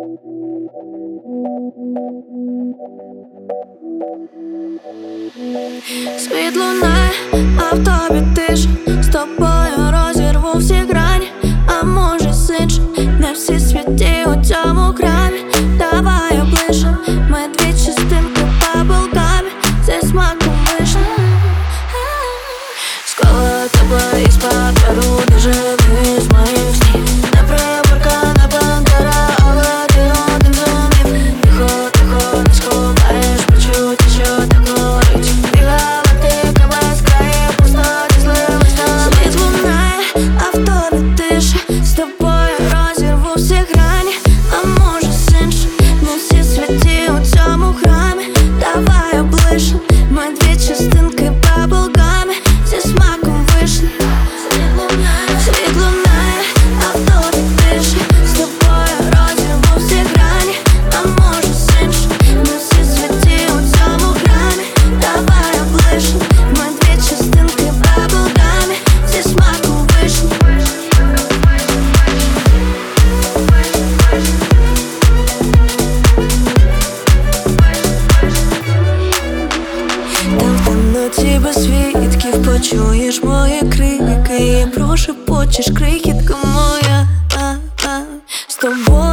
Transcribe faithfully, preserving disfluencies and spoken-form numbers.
Світ лунає, а в тобі тиша. З тобою розірву всі грані. А може сич, не всі святі у цьому храмі. Давай облише, ми дві частинки баблгамі зі смаком вишні. Склала тебе із паперу, ти живий з моїх снів. Не приборкана бандера, але ти один зумів. Тихо, тихо, не сховаєш почуття, що так горить. Ти галактика без країв, пустоті злились на світ лунає, а в тобі тиша. З тобою розірву всі грані. А може синше, не всі святі у цьому храмі. Давай облише, ми дві частинки баблгамі зі смаком вишні. Світ лунає, а в тобі тиша. З тобою розірву всі грані. А може синше, не всі святі у цьому храмі. Давай облише, ми дві частинки баблгамі зі смаком вишні. Там в темноті без свідків почуєш мої крики і прошепочеш крихітка моя, а, а, з тобою.